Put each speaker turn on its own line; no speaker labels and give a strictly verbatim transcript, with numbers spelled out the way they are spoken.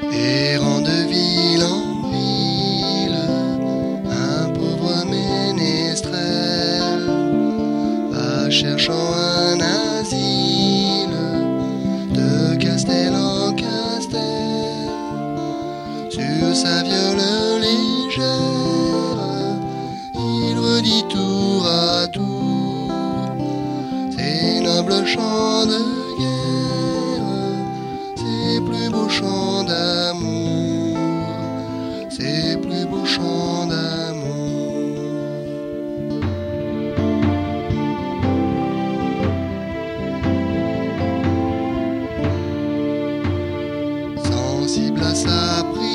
Errant de ville en ville, un pauvre ménestrel va cherchant un asile de castel en castel. Sur sa viole légère, il redit tour à tour ses nobles chants de guerre, ses plus beaux chants d'amour, ses plus beaux chants d'amour. Sensible à sa prière,